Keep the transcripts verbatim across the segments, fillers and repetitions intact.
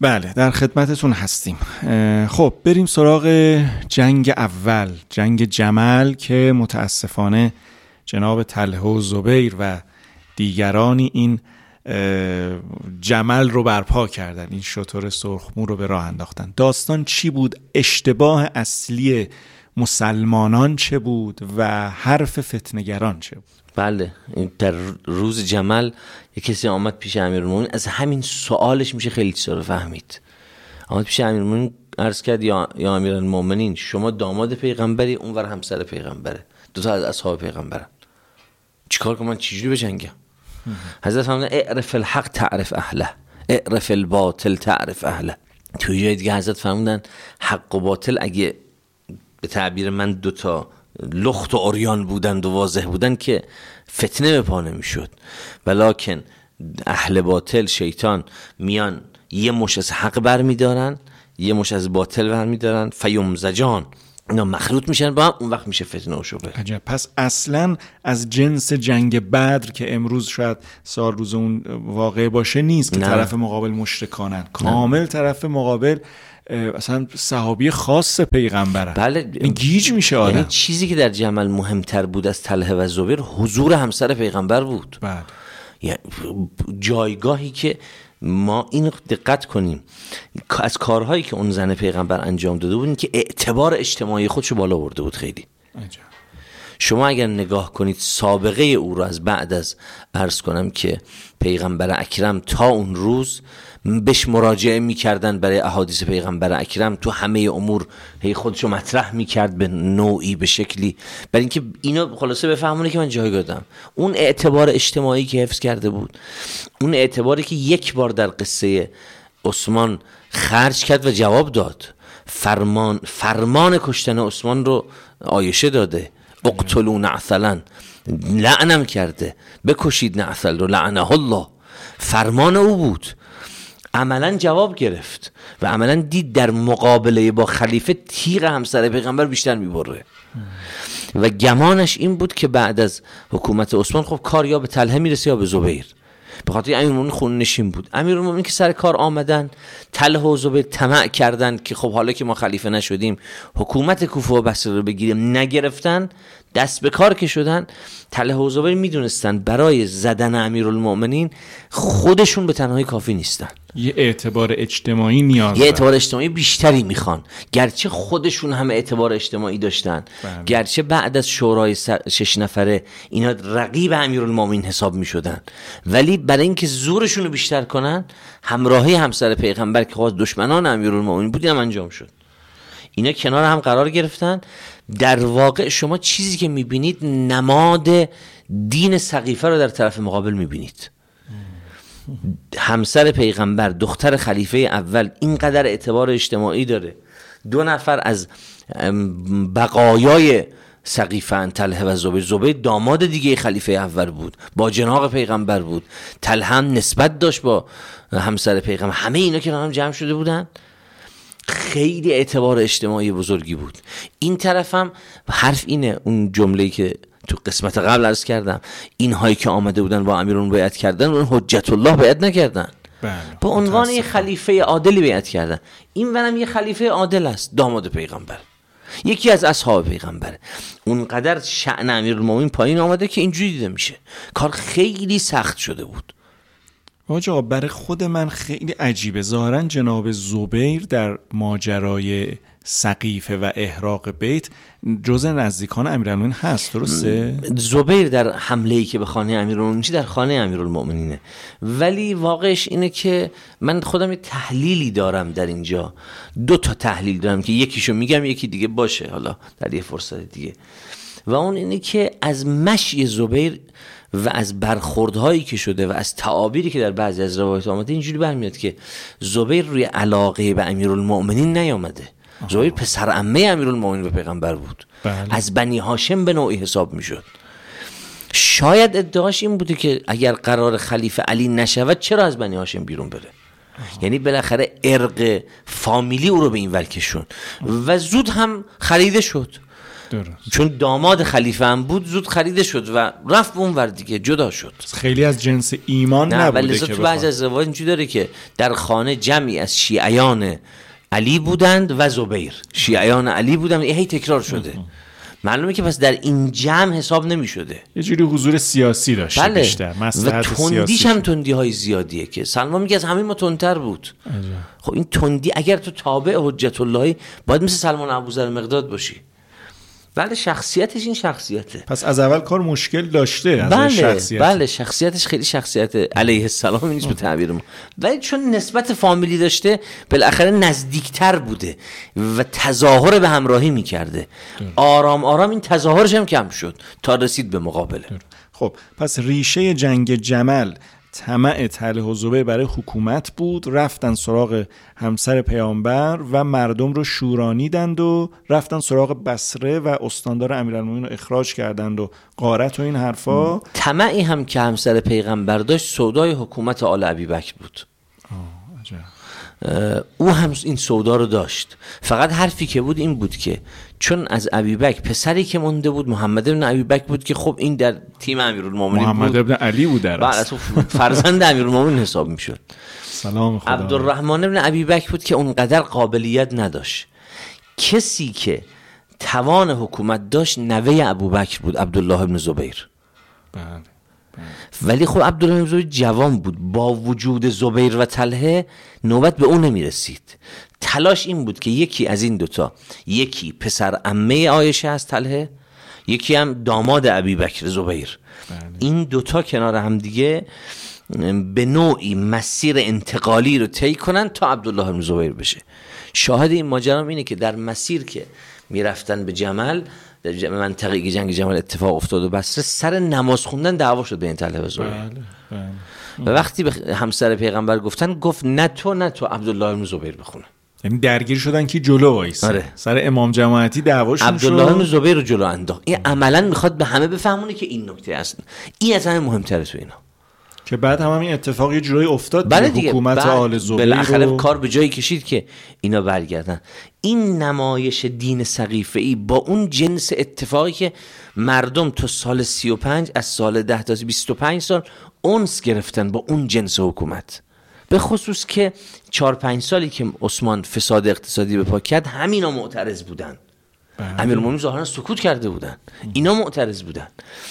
بله در خدمتتون هستیم. خب بریم سراغ جنگ اول، جنگ جمل که متاسفانه جناب طلحه و زبیر و دیگرانی این جمل رو برپا کردن، این شتر سرخمو رو به راه انداختن. داستان چی بود؟ اشتباه اصلی مسلمانان چه بود و حرف فتنه‌گران چه بود؟ بله در روز جمل یک کسی آمد پیش امیرالمومنین، از همین سوالش میشه خیلی چیزا رو فهمید. آمد پیش امیرالمومنین عرض کرد یا یا امیرالمومنین شما داماد پیغمبری، اونور همسر پیغمبره، دو تا از اصحاب پیغمبرن، چیکار کنم من چجوری بجنگم؟ حضرت فرمودن اعرف الحق تعرف اهله، اعرف الباطل تعرف اهله. توی جای دیگه حضرت فرمودن حق و باطل اگه به تعبیر من دوتا لخت و عریان بودند و واضح بودند که فتنه به پا نمیشد، ولکن اهل باطل شیطان میان یه مش از حق بر میدارن یه مش از باطل بر میدارن، فیمزجان، اینا مخلوط میشن با هم، اون وقت میشه فتنه و شبهه. عجب. پس اصلا از جنس جنگ بدر که امروز شاید سال روز اون واقع باشه نیست که نه. طرف مقابل مشرکانن، کامل نه. طرف مقابل اصلا صحابی خاص پیغمبره. بله گیج میشه آدم. یعنی چیزی که در جمل مهمتر بود از طلحه و زبیر حضور همسر پیغمبر بود. بله. یعنی جایگاهی که ما این دقت کنیم از کارهایی که اون زن پیغمبر انجام داده بود که اعتبار اجتماعی خودشو بالا برده بود خیلی. عجب. شما اگر نگاه کنید سابقه او رو از بعد از عرض کنم که پیغمبر اکرم تا اون روز بهش مراجعه میکردن برای احادیث پیغمبر اکرم، تو همه امور هی خودشو مطرح میکرد به نوعی به شکلی، برای اینکه اینو خلاصه بفهمونه که من جایگاه دارم. اون اعتبار اجتماعی که حفظ کرده بود، اون اعتباری که یک بار در قصه عثمان خرج کرد و جواب داد، فرمان فرمان کشتن عثمان رو عایشه داده، اقتلوا نعثلا، لعنم کرده، بکشید نعثل رو، لعنه الله، فرمان او بود. عملا جواب گرفت و عملا دید در مقابله با خلیفه تیغ همسر پیغمبر بیشتر میبره و گمانش این بود که بعد از حکومت عثمان خب کار یا به طلحه میرسه یا به زبیر، به خاطر امیرالمومنین خون نشین بود. امیرالمومنین که سر کار آمدن، طلحه و زبیر طمع کردند که خب حالا که ما خلیفه نشدیم حکومت کوفه و بصره رو بگیریم، نگرفتن، دست به کار که شدن. طلحه و زبیر میدونستن برای زدن امیرالمومنین خودشون به تنهایی کافی نیستن، یه اعتبار اجتماعی نیاز یه اعتبار اجتماعی بیشتری میخوان. گرچه خودشون هم اعتبار اجتماعی داشتن، بله. گرچه بعد از شورای شش نفره اینا رقیب امیرالمومنین حساب میشدن، ولی برای اینکه زورشون رو بیشتر کنن همراهی همسر پیغمبر که خواست دشمنان امیرالمومنین بود هم انجام شد. اینا کنار هم قرار گرفتن. در واقع شما چیزی که میبینید نماد دین سقیفه رو در طرف مقابل میبینید. همسر پیغمبر دختر خلیفه اول اینقدر اعتبار اجتماعی داره، دو نفر از بقایای سقیفه طلحه و زبیر، زبیر داماد دیگه خلیفه اول بود، با جناق پیغمبر بود، طلحه هم نسبت داشت با همسر پیغمبر، همه اینا که هم جمع شده بودن، خیلی اعتبار اجتماعی بزرگی بود. این طرف هم حرف اینه، اون جمله‌ای که تو قسمت قبل عرض کردم، اینهایی که آمده بودن با امیرون بیعت کردن اون حجت الله بیعت نکردن، بله. با عنوان یه خلیفه عادلی بیعت کردن. این ورم یه خلیفه عادل است، داماد پیغمبر، یکی از اصحاب پیغمبره. اونقدر شأن امیرالمومنین پایین آمده که اینجوری دیده میشه. کار خیلی سخت شده بود. آقا برای خود من خیلی عجیبه، ظاهرا جناب زبیر در ماجرای سقیفه و احراق بیت جزء نزدیکان امیرالمومنین هست، درسته؟ زبیر در حمله‌ای که به خانه امیرالمومنین در خانه امیرالمومنینه، ولی واقعش اینه که من خودم یه تحلیلی دارم در اینجا، دو تا تحلیل دارم که یکیشو میگم یکی دیگه باشه حالا در یه فرصت دیگه، و اون اینه که از مشی زبیر و از برخوردهایی که شده و از تعابیری که در بعضی از روایات آمده اینجوری برمیاد که زبیر روی علاقه به امیرالمومنین نیامده. زبیر پسر عمه امیرالمومنین به پیغمبر بود، بله. از بنی هاشم به نوعی حساب میشد. شاید ادعاش این بوده که اگر قرار خلیفه علی نشود چرا از بنی هاشم بیرون بره، یعنی بالاخره ارق فامیلی او رو به این ور کشون و زود هم خریده شد. درست. چون داماد خلیفه هم بود زود خریده شد و رفت به اون ور دیگه، جدا شد. خیلی از جنس ایمان نه نبوده ولی که تو بعضی از روایات اینجوری داره که در خانه جمعی از شیعیان علی بودند و زبیر، شیعیان علی بودند، این هی تکرار شده. معلومه که پس در این جمع حساب نمی شده. یه جوری حضور سیاسی داشته. بله. بیشتر مصلحت و تندیش هم تندی های زیادیه که سلمان میگه از همه ما تندتر بود. عجب. خب این تندی اگر تو تابع حجت اللهی باید مثل سلمان ابوذر مقداد باشی. بله شخصیتش این شخصیته. پس از اول کار مشکل داشته از بله شخصیت. بله شخصیتش خیلی شخصیت علیه السلام نیست به تعبیر ما، ولی چون نسبت فامیلی داشته بالاخره نزدیکتر بوده و تظاهر به همراهی میکرده. آرام آرام این تظاهرش هم کم شد تا رسید به مقابله. خب پس ریشه جنگ جمل طمع طلحه و زبیر برای حکومت بود، رفتن سراغ همسر پیامبر و مردم رو شورانیدند و رفتن سراغ بصره و استاندار امیرالمومنین رو اخراج کردند و غارت و این حرفا. طمعی هم که همسر پیغمبر داشت سودای حکومت آل ابیبکر بود. آه عجب. او هم این سودا رو داشت، فقط حرفی که بود این بود که چون از ابیبکر پسری که مونده بود محمد ابن ابیبکر بود که خب این در تیم امیرالمومنین بود، محمد ابن علی بود در اصل فرزند امیرالمومنین حساب میشد. سلام خدا. عبدالرحمن ابن ابیبکر بود که اونقدر قابلیت نداشت. کسی که توان حکومت داشت نوه ابوبکر بود، عبدالله ابن زبیر. بله. ولی خب عبدالله ابن زبیر جوان بود، با وجود زبیر و طلحه نوبت به اون نمیرسید. تلاش این بود که یکی از این دوتا، یکی پسر عمه عایشه از طلحه، یکی هم داماد ابیبکر زبیر، بله. این دوتا کنار هم دیگه به نوعی مسیر انتقالی رو طی کنن تا عبدالله ابن زبیر بشه. شاهد این ماجرا اینه که در مسیر که میرفتن به جمل، در منطقه که جنگ جمل اتفاق افتاد و بصره، سر نماز خوندن دعوا شد بین طلحه و زبیر. بله. بله. و وقتی به همسر پیغمبر گفتن، گفت نه تو نه تو عبدالله ابن زبیر بخونه. یعنی درگیر شدن که جلو وایس. آره. سر امام جماعتی دعواشون شد. عبدالله ابن زبیر رو جلو انداخت. این عملا میخواد به همه بفهمونه که این نکته است. این از همه مهمتره تو اینا. که بعد هم همین اتفاق یه جورایی افتاد. بله دیگه، حکومت آل زبیر بالاخره رو... کار به جایی کشید که اینا برگردن. این نمایش دین سقیفه‌ای با اون جنس اتفاقی که مردم تا سال سی و پنج از سال ده تا بیست و پنج سال اونس گرفتن با اون جنس حکومت، به خصوص که چهار پنج سالی که عثمان فساد اقتصادی به پا کرد همینا معترض بودن. امیرالمومنین ظاهرا سکوت کرده بودن، اینا معترض بودن.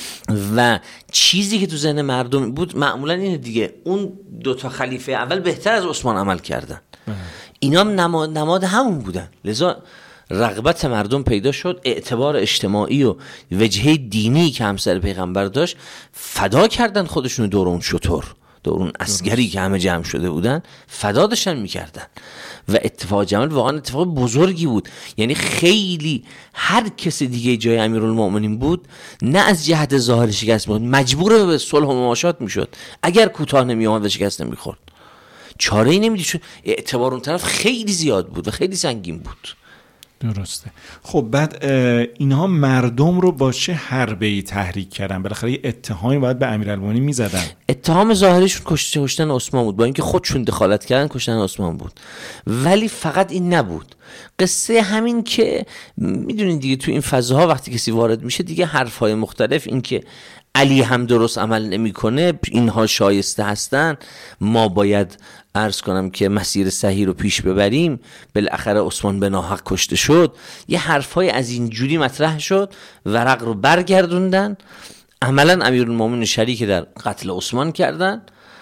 و چیزی که تو ذهن مردم بود معمولا اینه دیگه، اون دوتا خلیفه اول بهتر از عثمان عمل کردن، اینا هم نماد, نماد همون بودن. لذا رغبت مردم پیدا شد، اعتبار اجتماعی و وجهه دینی که همسر پیغمبر داشت فدا کردن خودشونو دور اون شطور، دور اون عسکری که همه جمع شده بودن فدا داشتن میکردن. و اتفاق جمل واقعا اتفاق بزرگی بود. یعنی خیلی هر کس دیگه جای امیرالمومنین بود نه از جهت ظاهر شکست می‌خورد، مجبور به صلح و مماشات میشد. اگر کوتاه نمی‌آمد و شکست نمی‌خورد چاره‌ای نمی‌دید، چون اعتبار اون طرف خیلی زیاد بود و خیلی سنگین بود. درسته. خب بعد اینها مردم رو با چه حربه‌ای تحریک کردن؟ بالاخره یه اتهامی باید به امیرالمومنین می‌زدن. اتهام ظاهریشون کشته کشتن عثمان بود، با اینکه خودشون دخالت کردن کشتن عثمان بود. ولی فقط این نبود، قصه همین که میدونین دیگه تو این فضاها وقتی کسی وارد میشه دیگه حرف‌های مختلف، این که علی هم درست عمل نمی‌کنه، اینها شایسته هستن، ما باید عرض کنم که مسیر صحیح رو پیش ببریم، بالاخره عثمان به ناحق کشته شد، یه حرفای از این جوری مطرح شد، ورق رو برگردوندن. عملا امیرالمومنین شریک در قتل عثمان کردن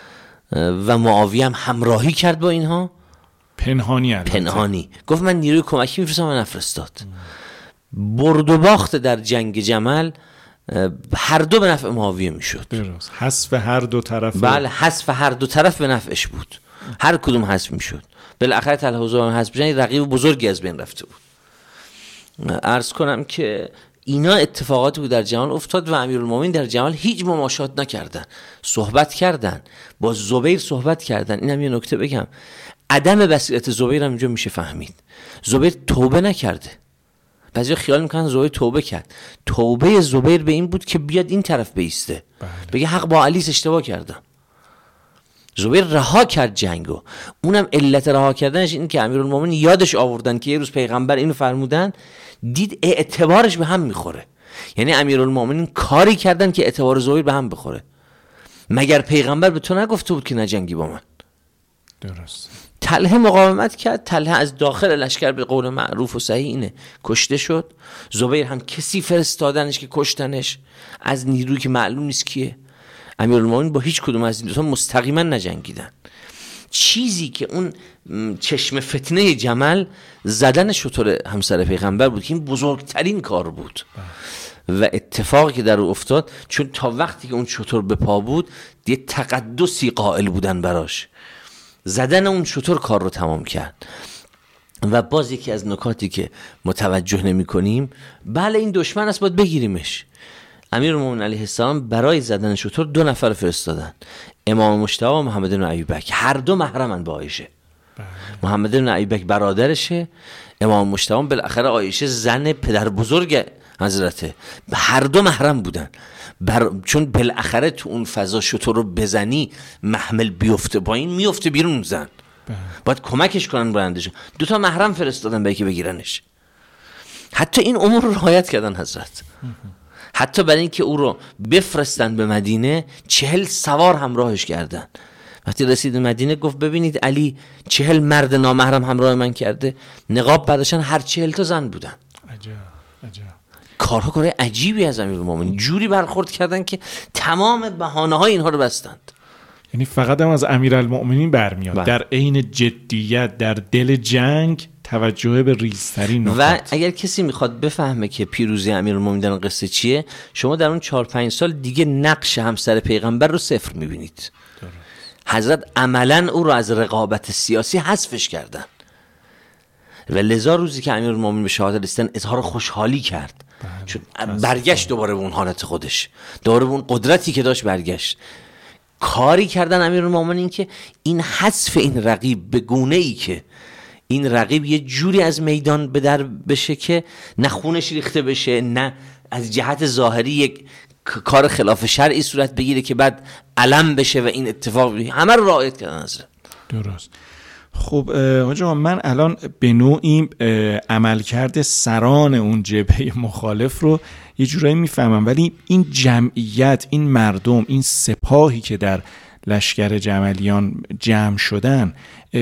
و معاویه هم همراهی کرد با اینها، پنهانی البته. پنهانی گفت من نیروی کمکی میفرستم و نفرستاد. برد و باخت در جنگ جمل هر دو به نفع معاویه میشد. درست. حذف هر دو طرف. بله حذف هر دو طرف به نفعش بود، هر کدوم حذف میشد. بالاخره طلحه و زبیر حذف شدن، رقیب بزرگی از بین رفته بود. عرض کنم که اینا اتفاقاتی بود در جمل افتاد و امیرالمومنین در جمل هیچ مماشات نکردن، صحبت کردن با زبیر، صحبت کردن. اینم یه نکته بگم، عدم بصیرت زبیر هم اینجا میشه فهمید. زبیر توبه نکرده. بعضی خیال میکنن زبیر توبه کرد. توبه زبیر به این بود که بیاد این طرف بیسته، بله. بگه حق با علی اشتباه کردم. زبیر رها کرد جنگو. اونم علت رها کردنش این که امیرالمومنین یادش آوردن که یه روز پیغمبر اینو فرمودن، دید اعتبارش به هم میخوره. یعنی امیرالمومنین کاری کردن که اعتبار زبیر به هم بخوره. مگر پیغمبر به تو نگفته بود که نجنگی با من؟ درست. طلحه مقاومت کرد. طلحه از داخل لشکر به قول معروف و صحیح اینه کشته شد. زبیر هم کسی فرستادنش که کشتنش، از نیرویی که معلوم نیست کیه. امیرالمومنین با هیچ کدوم از این دو تا مستقیما نجنگیدن. چیزی که اون چشم فتنه جمل زدن شتر همسر پیغمبر بود که این بزرگترین کار بود و اتفاقی که در او افتاد، چون تا وقتی که اون شتر به پا بود یه تقدسی قائل بودن براش، زدن اون شتر کار رو تمام کرد. و باز یکی از نکاتی که متوجه نمی کنیم، بله این دشمن است باید بگیریمش. امیرالمومنین علیه السلام برای زدن شتر دو نفر فرستادن، امام مجتبی و محمد بن ابیبکر، هر دو محرمن با عایشه. محمد بن ابیبکر برادرشه، امام مجتبی بالاخره عایشه زن پدر بزرگ حضرته، هر دو محرم بودن. بر... چون بالاخره تو اون فضا شتر رو بزنی محمل بیفته پایین، میفته بیرون زن، باید کمکش کنن برندش. دو تا محرم فرستادن به که بگیرنش. حتی این امور رو رعایت کردن حضرت. حتی برای اینکه او رو بفرستن به مدینه چهل سوار همراهش کردن. وقتی رسید مدینه گفت ببینید علی چهل مرد نامحرم همراه من کرده. نقاب برداشتن، هر چهل تا زن بودن. عجب عجب. کارها کار عجیبی از امیرالمومنین، جوری برخورد کردن که تمام بهانه‌های اینها رو بستند. یعنی فقط هم از امیرالمومنین برمیاد بله. در عین جدیت در دل جنگ توجه به ریزترین نکات. و اگر کسی میخواد بفهمه که پیروزی امیرالمومنین در قصه چیه، شما در اون چهار پنج سال دیگه نقش همسر پیغمبر رو صفر میبینید. حضرت عملا او رو از رقابت سیاسی حذفش کردن و لذا روزی که امیرالمومنین به شهادت رسیدن اظهار خوشحالی کرد، چون برگشت دوباره به اون حالت خودش، دوباره به اون قدرتی که داشت برگشت. کاری کردن امیرالمومنین که این حذف این رقیب به گونه‌ای که این رقیب یه جوری از میدان به در بشه که نه خونش ریخته بشه، نه از جهت ظاهری یک کار خلاف شرعی صورت بگیره که بعد علم بشه و این اتفاق بگیره. همه رو رعایت کردن حضرت. درست. خب آقا من الان به نوعی عملکرد سران اون جبهه مخالف رو یه جورایی میفهمم، ولی این جمعیت، این مردم، این سپاهی که در لشکر جملیان جمع شدن،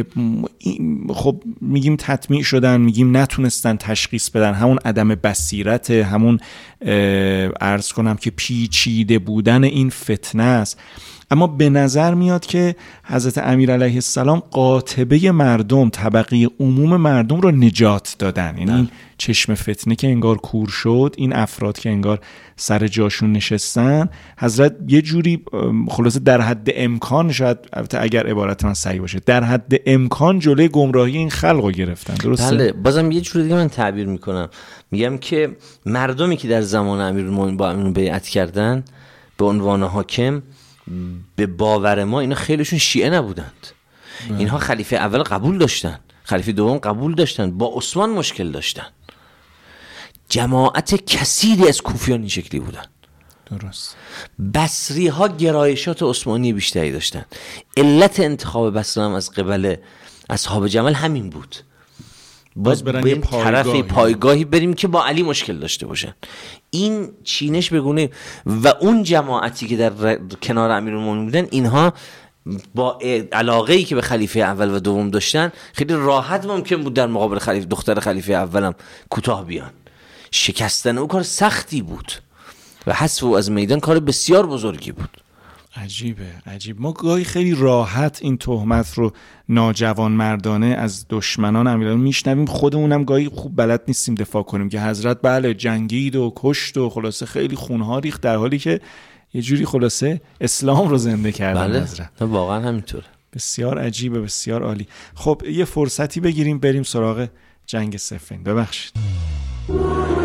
خب میگیم تطمیع شدن، میگیم نتونستن تشخیص بدن، همون عدم بصیرت، همون عرض کنم که پیچیده بودن این فتنه است. اما به نظر میاد که حضرت امیر علیه السلام قاطبه مردم، طبقه عموم مردم رو نجات دادن. یعنی این چشم فتنه که انگار کور شد، این افراد که انگار سر جاشون نشستن، حضرت یه جوری خلاصه در حد امکان، شاید البته اگر عبارت من صحیح باشه، در حد امکان جلوی گمراهی این خلق رو گرفتن. درسته؟ بله. بازم یه جوری دیگه من تعبیر میکنم، میگم که مردمی که در زمان امیرالمومنین با امین بیعت کردن به عنوان حاکم، به باور ما اینا خیلیشون شیعه نبودند. بله. اینها خلیفه اول قبول داشتن، خلیفه دوم قبول داشتن، با عثمان مشکل داشتن. جماعت کثیری از کوفیان این شکلی بودن. درست. بصری ها گرایشات عثمانی بیشتری داشتن. علت انتخاب بصره هم از قبل اصحاب جمل همین بود. باز بریم طرف پایگاهی بریم که با علی مشکل داشته باشن. این چینش بگونه. و اون جماعتی که در کنار امیرالمومنین بودن، اینها با علاقه‌ای که به خلیفه اول و دوم داشتن، خیلی راحت ممکن بود در مقابل خلیفه دختر خلیفه اولم کوتاه بیان. شکستن او کار سختی بود و حذف او از میدان کار بسیار بزرگی بود. عجیبه، عجیب. ما گاهی خیلی راحت این تهمت رو ناجوان مردانه از دشمنان امیرالمومنین میشنویم، خودمونم گاهی خوب بلد نیستیم دفاع کنیم که حضرت بله جنگید و کشت و خلاصه خیلی خونها ریخت، در حالی که یه جوری خلاصه اسلام رو زنده کردن. بله. حضرت واقعا همینطوره. بسیار عجیبه، بسیار عالی. خب یه فرصتی بگیریم بریم سراغ جنگ صفین. ببخشید.